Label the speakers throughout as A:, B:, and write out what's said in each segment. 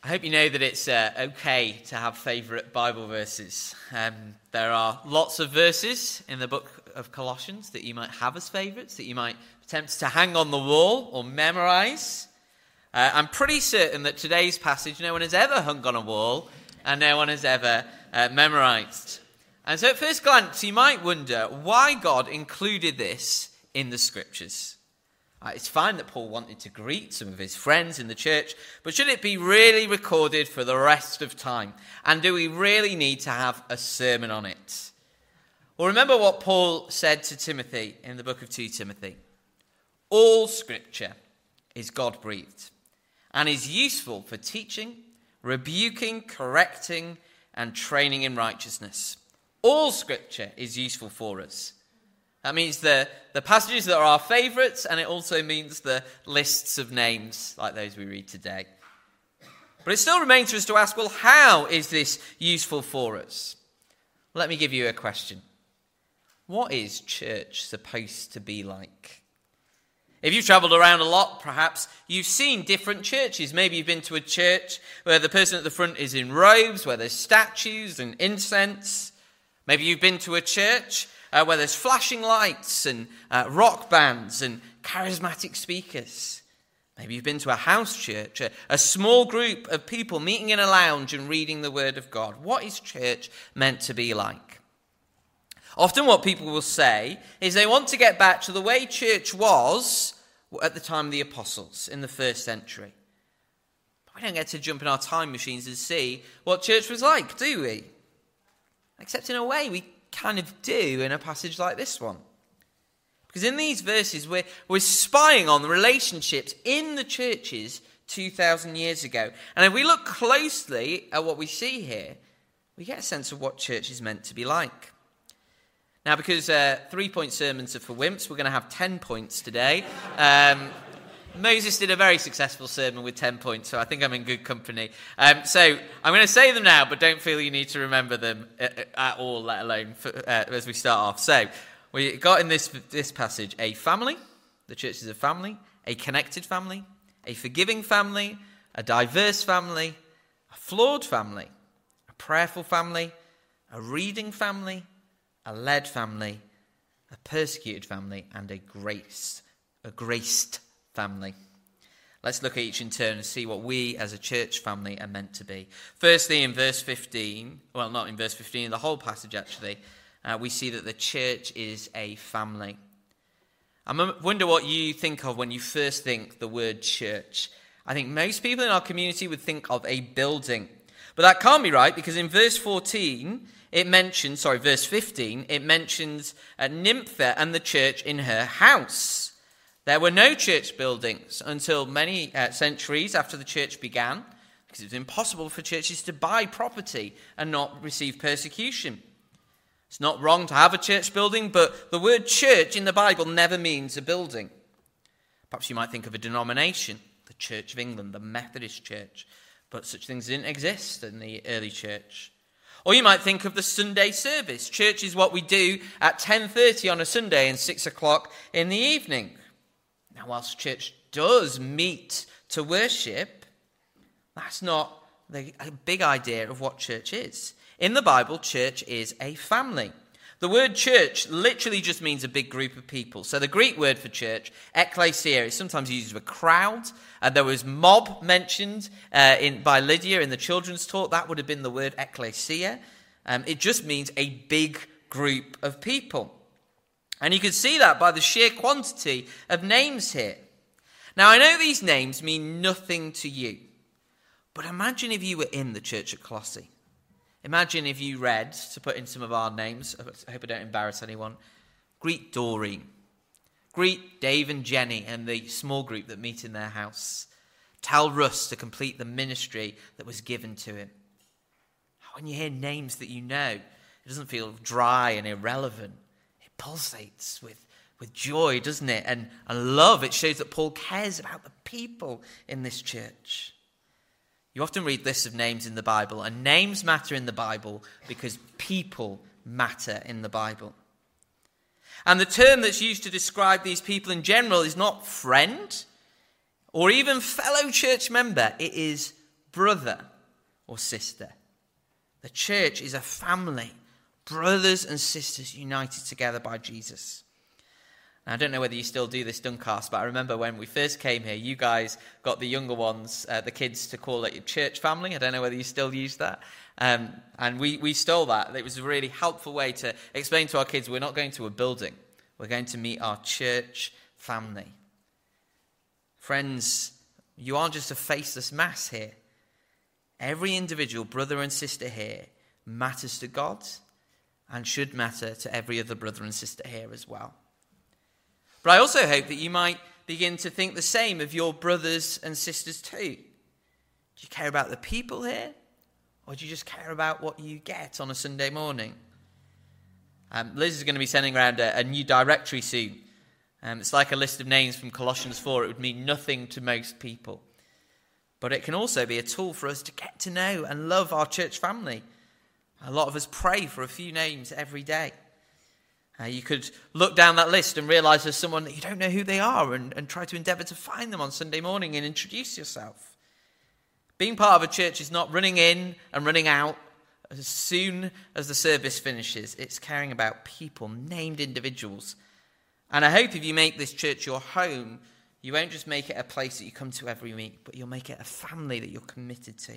A: I hope you know that it's okay to have favourite Bible verses. There are lots of verses in the book of Colossians that you might have as favourites, that you might attempt to hang on the wall or memorise. I'm pretty certain that today's passage no one has ever hung on a wall and no one has ever memorised. And so at first glance you might wonder why God included this in the Scriptures. It's fine that Paul wanted to greet some of his friends in the church, but should it be really recorded for the rest of time? And do we really need to have a sermon on it? Well, remember what Paul said to Timothy in the book of 2 Timothy. All Scripture is God-breathed and is useful for teaching, rebuking, correcting, and training in righteousness. All Scripture is useful for us. That means the passages that are our favourites, and it also means the lists of names like those we read today. But it still remains for us to ask, well, how is this useful for us? Let me give you a question. What is church supposed to be like? If you've travelled around a lot, perhaps you've seen different churches. Maybe you've been to a church where the person at the front is in robes, where there's statues and incense. Maybe you've been to a church where there's flashing lights and rock bands and charismatic speakers. Maybe you've been to a house church, a small group of people meeting in a lounge and reading the Word of God. What is church meant to be like? Often what people will say is they want to get back to the way church was at the time of the apostles in the first century. But we don't get to jump in our time machines and see what church was like, do we? Except in a way we kind of do in a passage like this one. Because in these verses we're spying on the relationships in the churches 2,000 years ago. And if we look closely at what we see here, we get a sense of what church is meant to be like. Now, because 3-point sermons are for wimps, we're going to have 10 points today. Moses did a very successful sermon with 10 points, so I think I'm in good company. So I'm going to say them now, but don't feel you need to remember them at all, let alone as we start off. So we got in this passage a family. The church is a family, a connected family, a forgiving family, a diverse family, a flawed family, a prayerful family, a reading family, a led family, a persecuted family, and a graced family. Let's look at each in turn and see what we as a church family are meant to be. Firstly, in verse 15, well, not in verse 15, in the whole passage actually, we see that the church is a family. I wonder what you think of when you first think the word church. I think most people in our community would think of a building. But that can't be right, because in verse 15, verse 15, it mentions Nympha and the church in her house. There were no church buildings until many centuries after the church began, because it was impossible for churches to buy property and not receive persecution. It's not wrong to have a church building, but the word church in the Bible never means a building. Perhaps you might think of a denomination, the Church of England, the Methodist Church, but such things didn't exist in the early church. Or you might think of the Sunday service. Church is what we do at 10:30 on a Sunday and 6 o'clock in the evening. Now, whilst church does meet to worship, that's not the big idea of what church is. In the Bible, church is a family. The word church literally just means a big group of people. So the Greek word for church, ekklesia, is sometimes used of a crowd. There was mob mentioned by Lydia in the children's talk. That would have been the word ekklesia. It just means a big group of people. And you can see that by the sheer quantity of names here. Now, I know these names mean nothing to you, but imagine if you were in the church at Colossae. Imagine if you read, to put in some of our names, I hope I don't embarrass anyone, greet Doreen. Greet Dave and Jenny and the small group that meet in their house. Tell Russ to complete the ministry that was given to him. When you hear names that you know, it doesn't feel dry and irrelevant. Pulsates with joy, doesn't it? And love. It shows that Paul cares about the people in this church. You often read lists of names in the Bible, and names matter in the Bible because people matter in the Bible. And the term that's used to describe these people in general is not friend or even fellow church member. It is brother or sister. The church is a family, brothers and sisters united together by Jesus. Now, I don't know whether you still do this, Duncast, but I remember when we first came here, you guys got the younger ones, the kids, to call it your church family. I don't know whether you still use that. And we stole that. It was a really helpful way to explain to our kids we're not going to a building. We're going to meet our church family. Friends, you aren't just a faceless mass here. Every individual brother and sister here matters to God and should matter to every other brother and sister here as well. But I also hope that you might begin to think the same of your brothers and sisters too. Do you care about the people here? Or do you just care about what you get on a Sunday morning? Liz is going to be sending around a new directory soon. It's like a list of names from Colossians 4. It would mean nothing to most people. But it can also be a tool for us to get to know and love our church family. A lot of us pray for a few names every day. You could look down that list and realise there's someone that you don't know who they are and try to endeavour to find them on Sunday morning and introduce yourself. Being part of a church is not running in and running out as soon as the service finishes. It's caring about people, named individuals. And I hope if you make this church your home, you won't just make it a place that you come to every week, but you'll make it a family that you're committed to.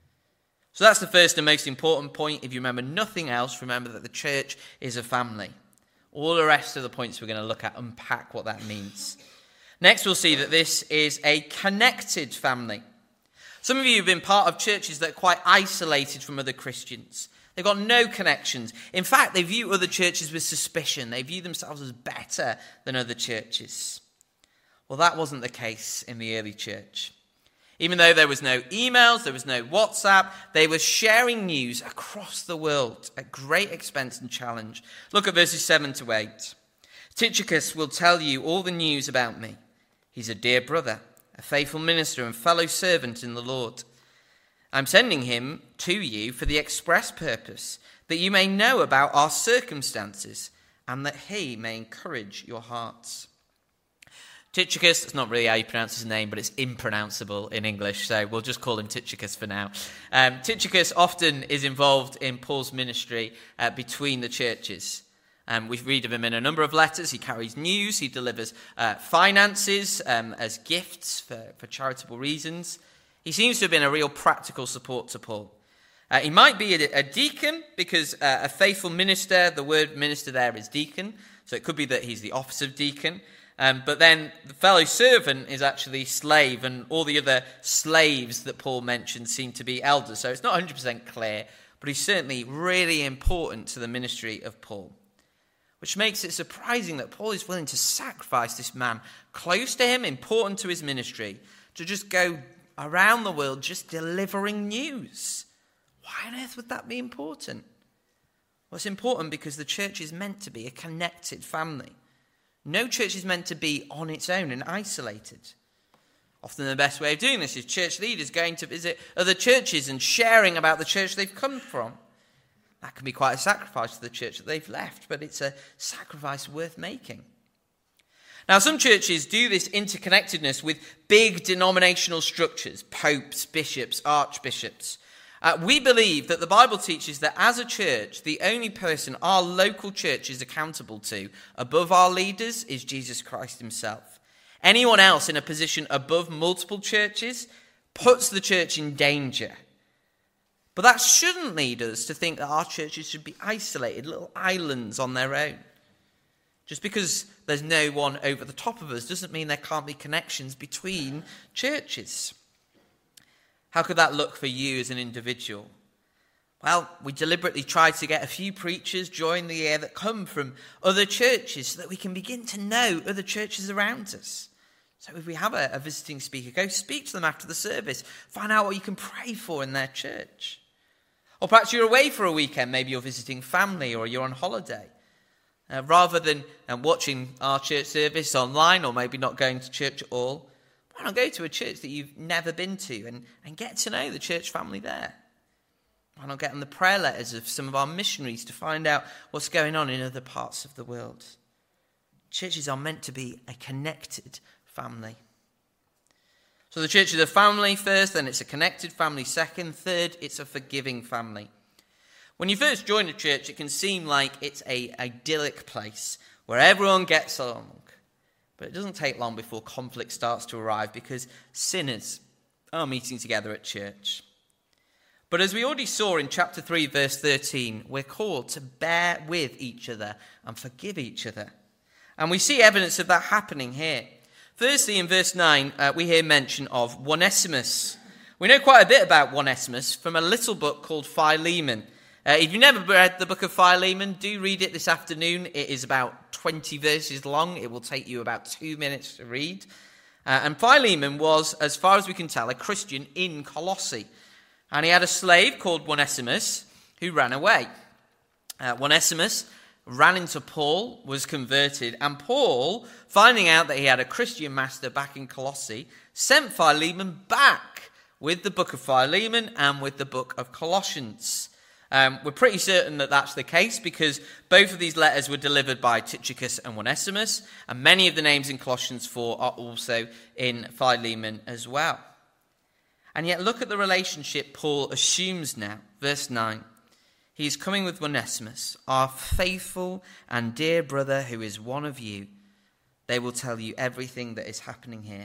A: So that's the first and most important point. If you remember nothing else, remember that the church is a family. All the rest of the points we're going to look at unpack what that means. Next, we'll see that this is a connected family. Some of you have been part of churches that are quite isolated from other Christians. They've got no connections. In fact, they view other churches with suspicion. They view themselves as better than other churches. Well, that wasn't the case in the early church. Even though there was no emails, there was no WhatsApp, they were sharing news across the world at great expense and challenge. Look at verses 7 to 8. Tychicus will tell you all the news about me. He's a dear brother, a faithful minister and fellow servant in the Lord. I'm sending him to you for the express purpose that you may know about our circumstances and that he may encourage your hearts. Tychicus, that's not really how you pronounce his name, but it's impronounceable in English, so we'll just call him Tychicus for now. Tychicus often is involved in Paul's ministry between the churches. We read of him in a number of letters. He carries news, he delivers finances as gifts for charitable reasons. He seems to have been a real practical support to Paul. He might be a deacon because a faithful minister, the word minister there is deacon, so it could be that he's the office of deacon. But then the fellow servant is actually slave, and all the other slaves that Paul mentioned seem to be elders. So it's not 100% clear, but he's certainly really important to the ministry of Paul. Which makes it surprising that Paul is willing to sacrifice this man close to him, important to his ministry, to just go around the world just delivering news. Why on earth would that be important? Well, it's important because the church is meant to be a connected family. No church is meant to be on its own and isolated. Often the best way of doing this is church leaders going to visit other churches and sharing about the church they've come from. That can be quite a sacrifice to the church that they've left, but it's a sacrifice worth making. Now, some churches do this interconnectedness with big denominational structures, popes, bishops, archbishops. We believe that the Bible teaches that as a church, the only person our local church is accountable to above our leaders is Jesus Christ himself. Anyone else in a position above multiple churches puts the church in danger. But that shouldn't lead us to think that our churches should be isolated, little islands on their own. Just because there's no one over the top of us doesn't mean there can't be connections between churches. How could that look for you as an individual? Well, we deliberately try to get a few preachers during the year that come from other churches so that we can begin to know other churches around us. So if we have a visiting speaker, go speak to them after the service. Find out what you can pray for in their church. Or perhaps you're away for a weekend. Maybe you're visiting family or you're on holiday. Rather than watching our church service online or maybe not going to church at all, why not go to a church that you've never been to and get to know the church family there? Why not get on the prayer letters of some of our missionaries to find out what's going on in other parts of the world? Churches are meant to be a connected family. So the church is a family first, then it's a connected family second, third, it's a forgiving family. When you first join a church, it can seem like it's an idyllic place where everyone gets along. But it doesn't take long before conflict starts to arrive because sinners are meeting together at church. But as we already saw in chapter 3, verse 13, we're called to bear with each other and forgive each other. And we see evidence of that happening here. Firstly, in verse 9, we hear mention of Onesimus. We know quite a bit about Onesimus from a little book called Philemon. If you've never read the book of Philemon, do read it this afternoon. It is about 20 verses long. It will take you about 2 minutes to read. And Philemon was, as far as we can tell, a Christian in Colossae. And he had a slave called Onesimus who ran away. Onesimus ran into Paul, was converted, and Paul, finding out that he had a Christian master back in Colossae, sent Philemon back with the book of Philemon and with the book of Colossians. We're pretty certain that that's the case because both of these letters were delivered by Tychicus and Onesimus, and many of the names in Colossians 4 are also in Philemon as well. And yet look at the relationship Paul assumes now. Verse 9. He is coming with Onesimus, our faithful and dear brother who is one of you. They will tell you everything that is happening here.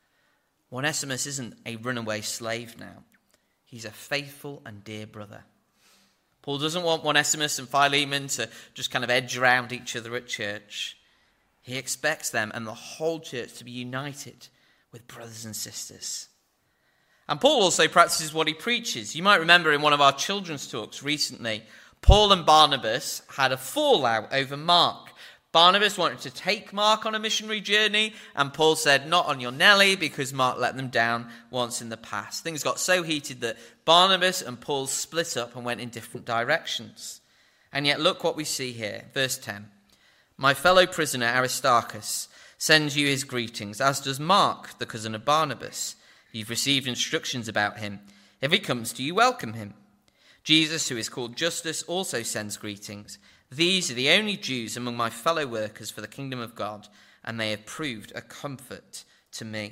A: Onesimus isn't a runaway slave now. He's a faithful and dear brother. Paul doesn't want Onesimus and Philemon to just kind of edge around each other at church. He expects them and the whole church to be united with brothers and sisters. And Paul also practices what he preaches. You might remember in one of our children's talks recently, Paul and Barnabas had a fallout over Mark. Barnabas wanted to take Mark on a missionary journey, and Paul said, not on your Nelly, because Mark let them down once in the past. Things got so heated that Barnabas and Paul split up and went in different directions. And yet look what we see here, verse 10. My fellow prisoner Aristarchus sends you his greetings, as does Mark, the cousin of Barnabas. You've received instructions about him. If he comes to you, welcome him. Jesus, who is called Justus, also sends greetings. These are the only Jews among my fellow workers for the kingdom of God, and they have proved a comfort to me.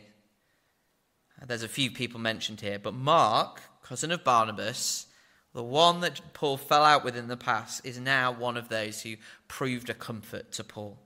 A: There's a few people mentioned here, but Mark, cousin of Barnabas, the one that Paul fell out with in the past, is now one of those who proved a comfort to Paul.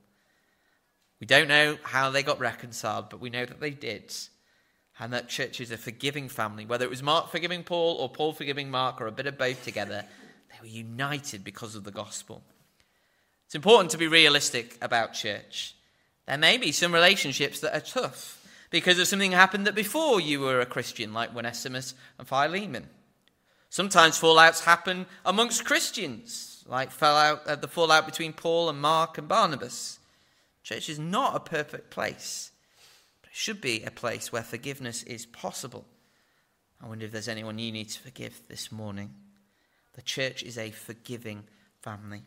A: We don't know how they got reconciled, but we know that they did. And that church is a forgiving family. Whether it was Mark forgiving Paul or Paul forgiving Mark or a bit of both together, they were united because of the gospel. It's important to be realistic about church. There may be some relationships that are tough because of something happened that before you were a Christian, like Onesimus and Philemon. Sometimes fallouts happen amongst Christians, like the fallout between Paul and Mark and Barnabas. Church is not a perfect place. It should be a place where forgiveness is possible. I wonder if there's anyone you need to forgive this morning. The church is a forgiving family.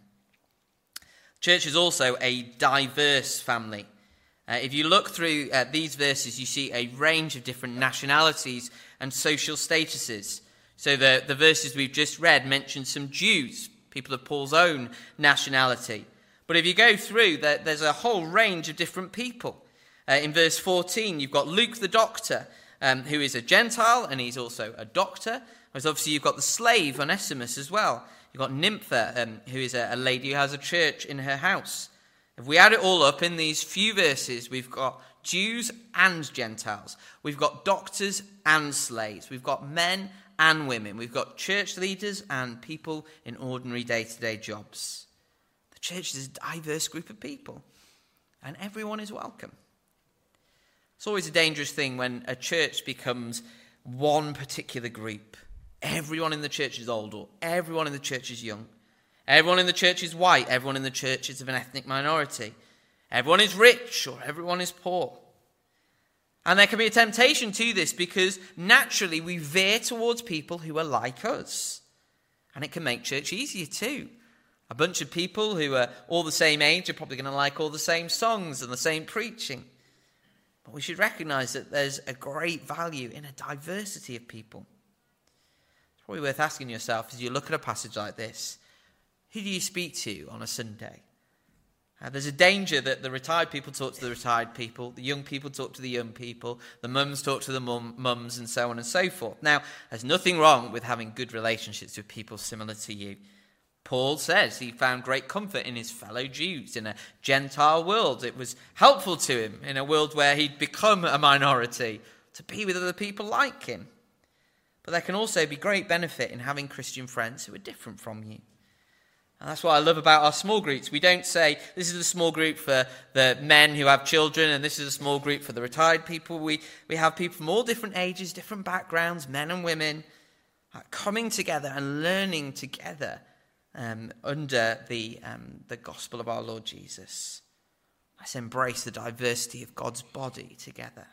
A: Church is also a diverse family. If you look through these verses, you see a range of different nationalities and social statuses. So the verses we've just read mention some Jews, people of Paul's own nationality. But if you go through, there's a whole range of different people. In verse 14, you've got Luke the doctor, who is a Gentile, and he's also a doctor. Whereas obviously you've got the slave, Onesimus, as well. You've got Nympha, who is a lady who has a church in her house. If we add it all up in these few verses, we've got Jews and Gentiles. We've got doctors and slaves. We've got men and women. We've got church leaders and people in ordinary day-to-day jobs. The church is a diverse group of people, and everyone is welcome. It's always a dangerous thing when a church becomes one particular group. Everyone in the church is old, or everyone in the church is young. Everyone in the church is white. Everyone in the church is of an ethnic minority. Everyone is rich, or everyone is poor. And there can be a temptation to this because naturally we veer towards people who are like us. And it can make church easier too. A bunch of people who are all the same age are probably going to like all the same songs and the same preaching. But we should recognize that there's a great value in a diversity of people. It's probably worth asking yourself as you look at a passage like this, who do you speak to on a Sunday? There's a danger that the retired people talk to the retired people, the young people talk to the young people, the mums talk to the mums, and so on and so forth. Now, there's nothing wrong with having good relationships with people similar to you. Paul says he found great comfort in his fellow Jews in a Gentile world. It was helpful to him in a world where he'd become a minority to be with other people like him. But there can also be great benefit in having Christian friends who are different from you. And that's what I love about our small groups. We don't say, this is a small group for the men who have children, and this is a small group for the retired people. We have people from all different ages, different backgrounds, men and women, coming together and learning together under the gospel of our Lord Jesus. Let's embrace the diversity of God's body together.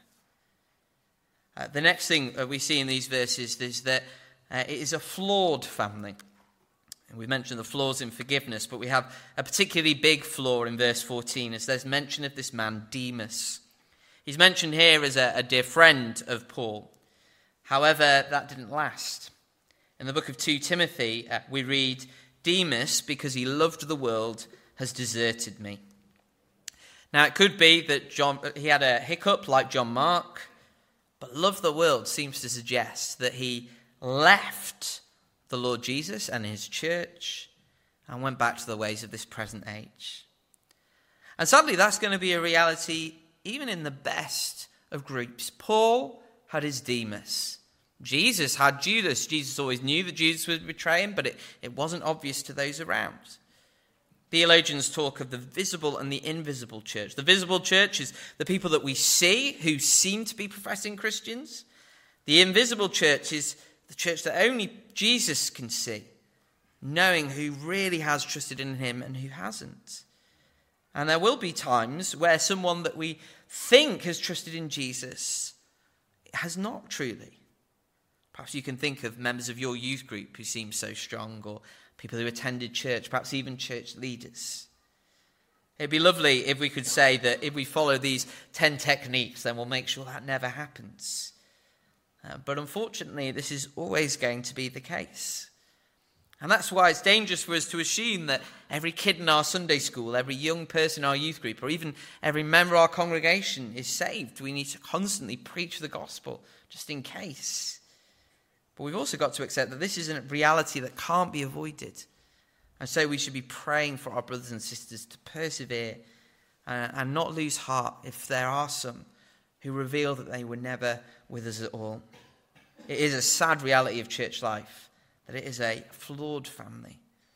A: The next thing we see in these verses is that it is a flawed family. We mentioned the flaws in forgiveness, but we have a particularly big flaw in verse 14 as there's mention of this man, Demas. He's mentioned here as a dear friend of Paul. However, that didn't last. In the book of 2 Timothy, we read, Demas, because he loved the world, has deserted me. Now, it could be that he had a hiccup like John Mark, but love the world seems to suggest that he left the Lord Jesus and his church and went back to the ways of this present age. And sadly, that's going to be a reality even in the best of groups. Paul had his Demas. Jesus had Judas. Jesus always knew that Jesus would betray him, but it wasn't obvious to those around. Theologians talk of the visible and the invisible church. The visible church is the people that we see who seem to be professing Christians. The invisible church is the church that only Jesus can see, knowing who really has trusted in him and who hasn't. And there will be times where someone that we think has trusted in Jesus has not truly. Perhaps you can think of members of your youth group who seem so strong, or people who attended church, perhaps even church leaders. It'd be lovely if we could say that if we follow these 10 techniques, then we'll make sure that never happens. But unfortunately, this is always going to be the case. And that's why it's dangerous for us to assume that every kid in our Sunday school, every young person in our youth group, or even every member of our congregation is saved. We need to constantly preach the gospel, just in case. But we've also got to accept that this is a reality that can't be avoided. And so we should be praying for our brothers and sisters to persevere and not lose heart if there are some who reveal that they were never with us at all. It is a sad reality of church life that it is a flawed family.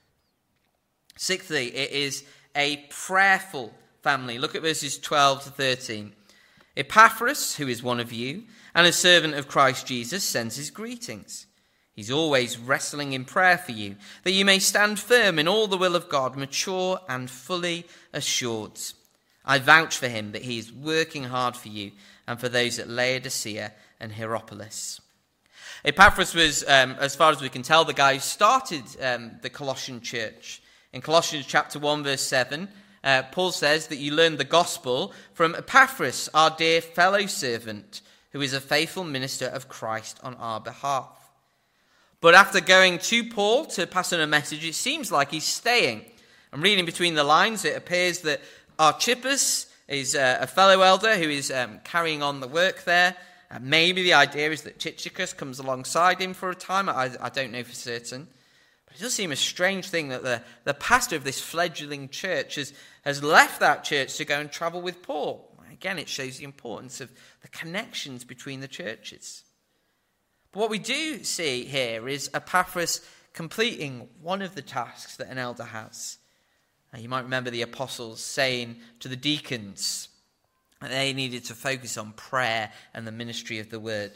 A: Sixthly, it is a prayerful family. Look at verses 12 to 13. Epaphras, who is one of you, and a servant of Christ Jesus, sends his greetings. He's always wrestling in prayer for you, that you may stand firm in all the will of God, mature and fully assured. I vouch for him that he is working hard for you and for those at Laodicea and Hierapolis. Epaphras was, as far as we can tell, the guy who started the Colossian church. In Colossians chapter 1, verse 7, Paul says that you learned the gospel from Epaphras, our dear fellow servant, who is a faithful minister of Christ on our behalf. But after going to Paul to pass on a message, it seems like he's staying. I'm reading between the lines. It appears that Archippus is a fellow elder who is carrying on the work there. Maybe the idea is that Tychicus comes alongside him for a time. I don't know for certain. But it does seem a strange thing that the pastor of this fledgling church has left that church to go and travel with Paul. Again, it shows the importance of the connections between the churches. But what we do see here is Epaphras completing one of the tasks that an elder has. You might remember the apostles saying to the deacons that they needed to focus on prayer and the ministry of the word.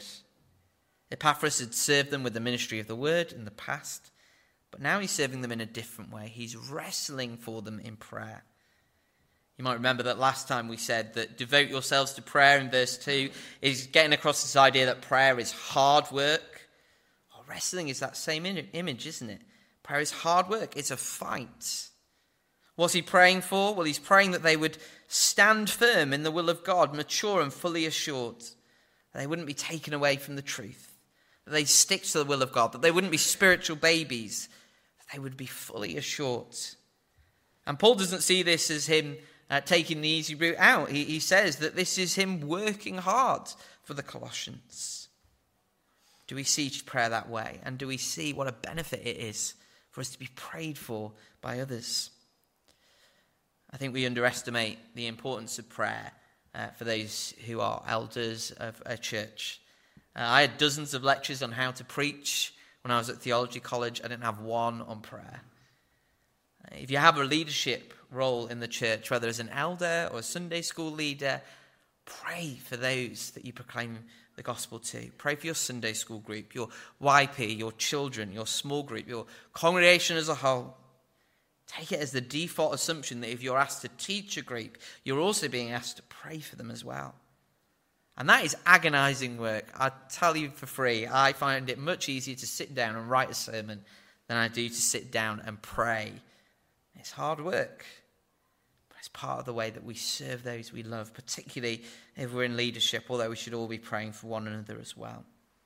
A: Epaphras had served them with the ministry of the word in the past, but now he's serving them in a different way. He's wrestling for them in prayer. You might remember that last time we said that devote yourselves to prayer in verse 2 is getting across this idea that prayer is hard work. Well, wrestling is that same image, isn't it? Prayer is hard work. It's a fight. What's he praying for? Well, he's praying that they would stand firm in the will of God, mature and fully assured. That they wouldn't be taken away from the truth. That they'd stick to the will of God. That they wouldn't be spiritual babies. That they would be fully assured. And Paul doesn't see this as him taking the easy route out. He says that this is him working hard for the Colossians. Do we see prayer that way? And do we see what a benefit it is for us to be prayed for by others? I think we underestimate the importance of prayer for those who are elders of a church. I had dozens of lectures on how to preach when I was at theology college. I didn't have one on prayer. If you have a leadership role in the church, whether as an elder or a Sunday school leader, pray for those that you proclaim the gospel to. Pray for your Sunday school group, your YP, your children, your small group, your congregation as a whole. Take it as the default assumption that if you're asked to teach a group, you're also being asked to pray for them as well. And that is agonizing work. I tell you for free, I find it much easier to sit down and write a sermon than I do to sit down and pray. It's hard work, but it's part of the way that we serve those we love, particularly if we're in leadership, although we should all be praying for one another as well.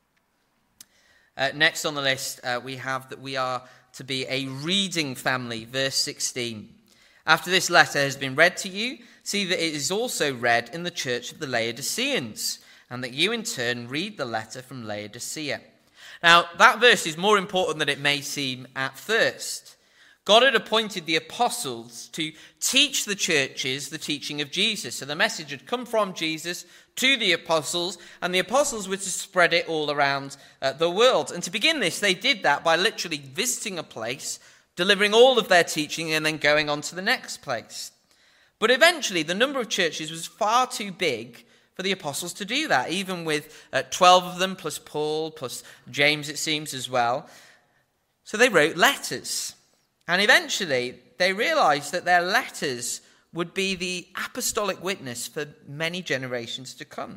A: Next on the list, we have that we are to be a reading family, verse 16. After this letter has been read to you, see that it is also read in the church of the Laodiceans, and that you in turn read the letter from Laodicea. Now, that verse is more important than it may seem at first. God had appointed the apostles to teach the churches the teaching of Jesus. So the message had come from Jesus to the apostles, and the apostles were to spread it all around the world. And to begin this, they did that by literally visiting a place, delivering all of their teaching, and then going on to the next place. But eventually, the number of churches was far too big for the apostles to do that, even with 12 of them, plus Paul, plus James, it seems, as well. So they wrote letters. And eventually, they realized that their letters would be the apostolic witness for many generations to come.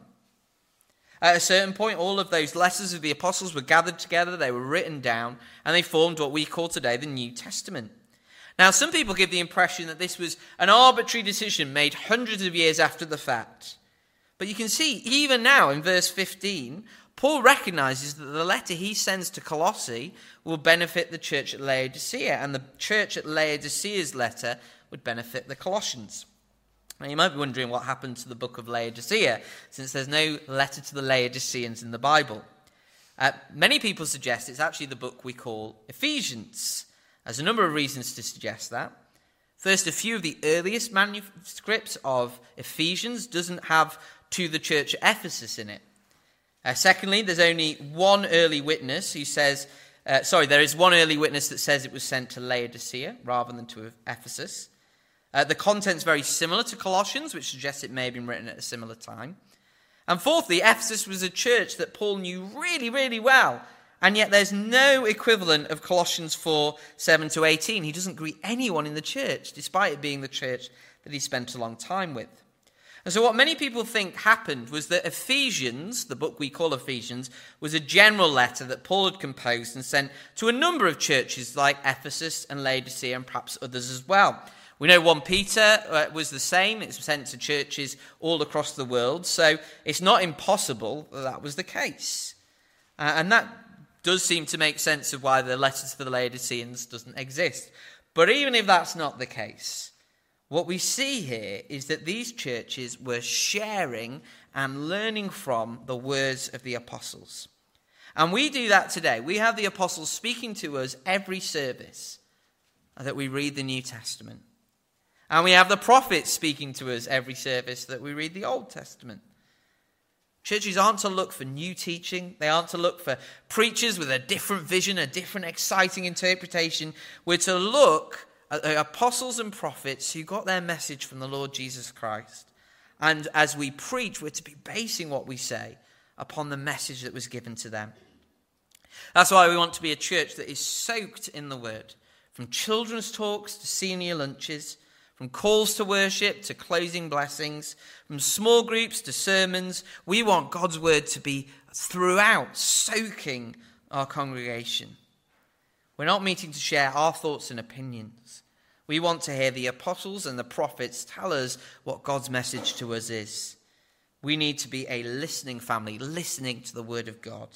A: At a certain point, all of those letters of the apostles were gathered together, they were written down, and they formed what we call today the New Testament. Now, some people give the impression that this was an arbitrary decision made hundreds of years after the fact. But you can see, even now in verse 15, Paul recognizes that the letter he sends to Colossae will benefit the church at Laodicea, and the church at Laodicea's letter would benefit the Colossians. Now, you might be wondering what happened to the book of Laodicea, since there's no letter to the Laodiceans in the Bible. Many people suggest it's actually the book we call Ephesians. There's a number of reasons to suggest that. First, a few of the earliest manuscripts of Ephesians doesn't have to the church at Ephesus in it. Secondly, there's only one early witness who says, there is one early witness that says it was sent to Laodicea rather than to Ephesus. The content's very similar to Colossians, which suggests it may have been written at a similar time. And fourthly, Ephesus was a church that Paul knew really, really well, and yet there's no equivalent of Colossians 4, 7 to 18. He doesn't greet anyone in the church, despite it being the church that he spent a long time with. And so what many people think happened was that Ephesians, the book we call Ephesians, was a general letter that Paul had composed and sent to a number of churches like Ephesus and Laodicea and perhaps others as well. We know 1 Peter was the same. It was sent to churches all across the world. So it's not impossible that that was the case. And that does seem to make sense of why the letters for the Laodiceans doesn't exist. But even if that's not the case, what we see here is that these churches were sharing and learning from the words of the apostles. And we do that today. We have the apostles speaking to us every service that we read the New Testament. And we have the prophets speaking to us every service that we read the Old Testament. Churches aren't to look for new teaching. They aren't to look for preachers with a different vision, a different exciting interpretation. We're to look at the apostles and prophets who got their message from the Lord Jesus Christ. And as we preach, we're to be basing what we say upon the message that was given to them. That's why we want to be a church that is soaked in the word. From children's talks to senior lunches, from calls to worship to closing blessings, from small groups to sermons, we want God's word to be throughout, soaking our congregation. We're not meeting to share our thoughts and opinions. We want to hear the apostles and the prophets tell us what God's message to us is. We need to be a listening family, listening to the word of God.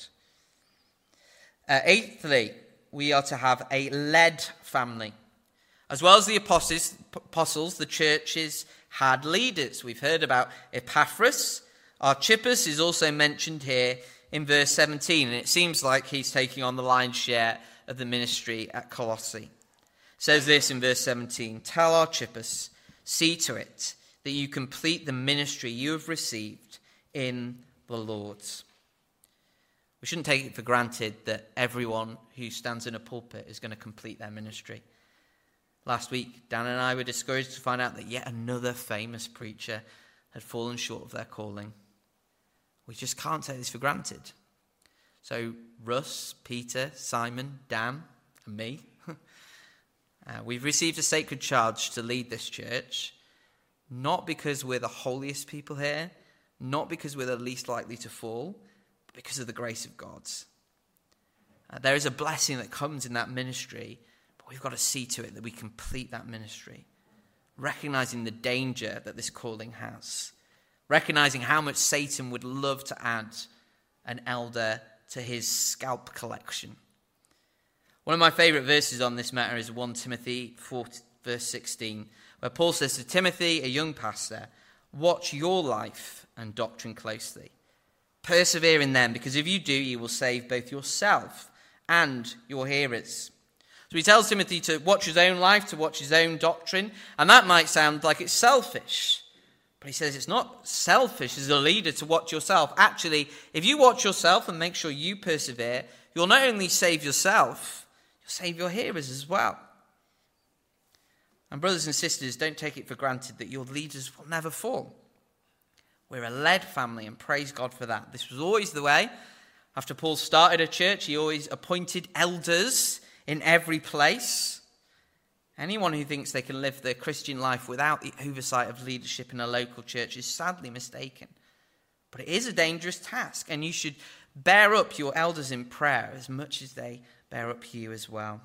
A: Eighthly, we are to have a led family. As well as the apostles, the churches had leaders. We've heard about Epaphras. Archippus is also mentioned here in verse 17, and it seems like he's taking on the lion's share of the ministry at Colossae. It says this in verse 17, "Tell Archippus, see to it that you complete the ministry you have received in the Lord." We shouldn't take it for granted that everyone who stands in a pulpit is going to complete their ministry. Last week, Dan and I were discouraged to find out that yet another famous preacher had fallen short of their calling. We just can't take this for granted. So Russ, Peter, Simon, Dan, and me, we've received a sacred charge to lead this church, not because we're the holiest people here, not because we're the least likely to fall, but because of the grace of God. There is a blessing that comes in that ministry, but we've got to see to it that we complete that ministry, recognizing the danger that this calling has, recognizing how much Satan would love to add an elder to his scalp collection. One of my favorite verses on this matter is 1 Timothy 4, verse 16, where Paul says to Timothy, a young pastor, "Watch your life and doctrine closely. Persevere in them, because if you do, you will save both yourself and your hearers." So he tells Timothy to watch his own life, to watch his own doctrine, and that might sound like it's selfish. But he says it's not selfish as a leader to watch yourself. Actually, if you watch yourself and make sure you persevere, you'll not only save yourself, you'll save your hearers as well. And brothers and sisters, don't take it for granted that your leaders will never fall. We're a led family, and praise God for that. This was always the way. After Paul started a church, he always appointed elders in every place. Anyone who thinks they can live their Christian life without the oversight of leadership in a local church is sadly mistaken. But it is a dangerous task, and you should bear up your elders in prayer as much as they bear up you as well.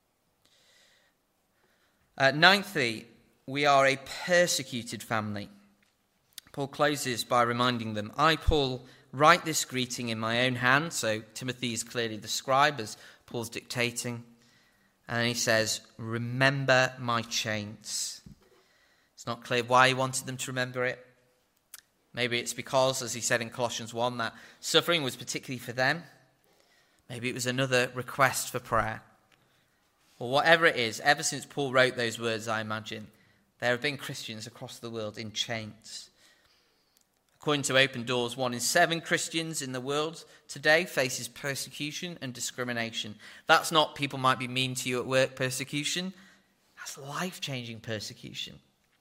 A: Ninthly, we are a persecuted family. Paul closes by reminding them, "I, Paul, write this greeting in my own hand." So Timothy is clearly the scribe as Paul's dictating. And then he says, "Remember my chains." It's not clear why he wanted them to remember it. Maybe it's because, as he said in Colossians 1, that suffering was particularly for them. Maybe it was another request for prayer. Or whatever it is, ever since Paul wrote those words, I imagine, there have been Christians across the world in chains. According to Open Doors, 1 in 7 Christians in the world today faces persecution and discrimination. That's not people might be mean to you at work persecution. That's life-changing persecution.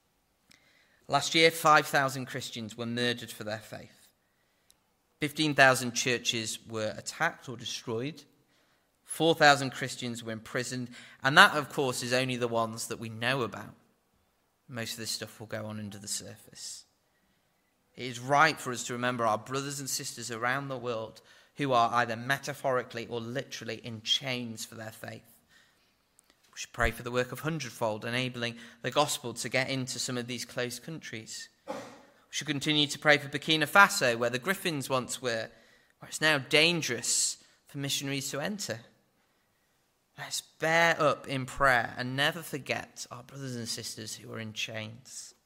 A: Last year, 5,000 Christians were murdered for their faith. 15,000 churches were attacked or destroyed. 4,000 Christians were imprisoned. And that, of course, is only the ones that we know about. Most of this stuff will go on under the surface. It is right for us to remember our brothers and sisters around the world who are either metaphorically or literally in chains for their faith. We should pray for the work of Hundredfold, enabling the gospel to get into some of these closed countries. We should continue to pray for Burkina Faso, where the Griffins once were, where it's now dangerous for missionaries to enter. Let's bear up in prayer and never forget our brothers and sisters who are in chains.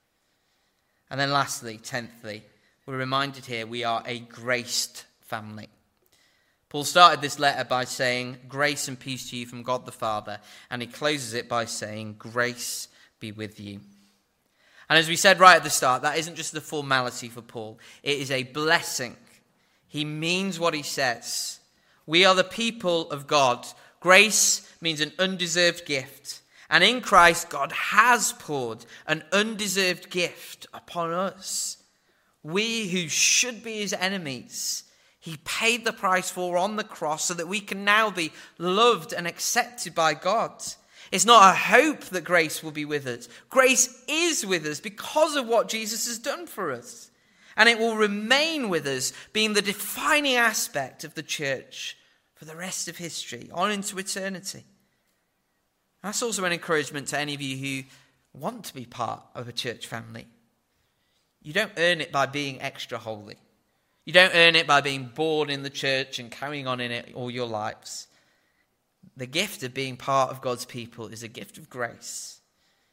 A: And then lastly, 10thly, we're reminded here we are a graced family. Paul started this letter by saying, "Grace and peace to you from God the Father." And he closes it by saying, "Grace be with you." And as we said right at the start, that isn't just a formality for Paul. It is a blessing. He means what he says. We are the people of God. Grace means an undeserved gift. And in Christ, God has poured an undeserved gift upon us. We who should be his enemies, he paid the price for on the cross so that we can now be loved and accepted by God. It's not a hope that grace will be with us. Grace is with us because of what Jesus has done for us. And it will remain with us, being the defining aspect of the church for the rest of history, on into eternity. That's also an encouragement to any of you who want to be part of a church family. You don't earn it by being extra holy. You don't earn it by being born in the church and carrying on in it all your lives. The gift of being part of God's people is a gift of grace.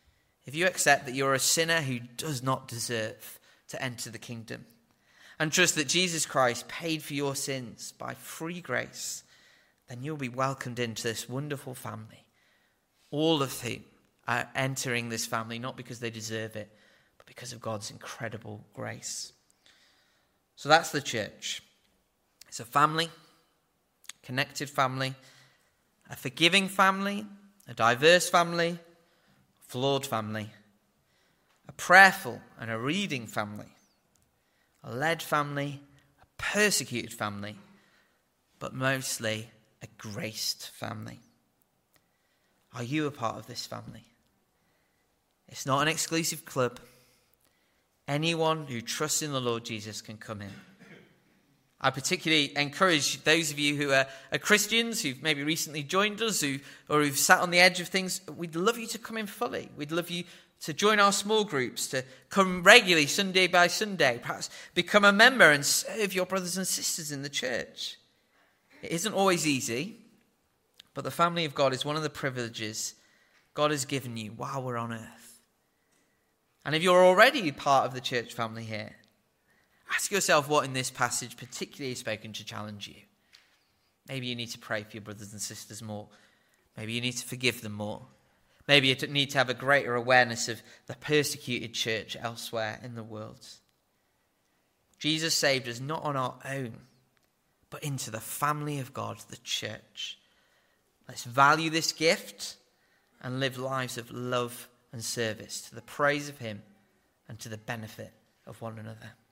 A: if you accept that you're a sinner who does not deserve to enter the kingdom, and trust that Jesus Christ paid for your sins by free grace, then you'll be welcomed into this wonderful family, all of whom are entering this family not because they deserve it, but because of God's incredible grace. So that's the church. It's a family, connected family, a forgiving family, a diverse family, a flawed family, a prayerful and a reading family, a led family, a persecuted family, but mostly a graced family. Are you a part of this family? It's not an exclusive club. Anyone who trusts in the Lord Jesus can come in. I particularly encourage those of you who are Christians, who've maybe recently joined us, or who've sat on the edge of things. We'd love you to come in fully. We'd love you to join our small groups, to come regularly Sunday by Sunday, perhaps become a member and serve your brothers and sisters in the church. It isn't always easy, but the family of God is one of the privileges God has given you while we're on earth. And if you're already part of the church family here, ask yourself what in this passage particularly is spoken to challenge you. Maybe you need to pray for your brothers and sisters more. Maybe you need to forgive them more. Maybe you need to have a greater awareness of the persecuted church elsewhere in the world. Jesus saved us not on our own, but into the family of God, the church. Let's value this gift and live lives of love and service to the praise of him and to the benefit of one another.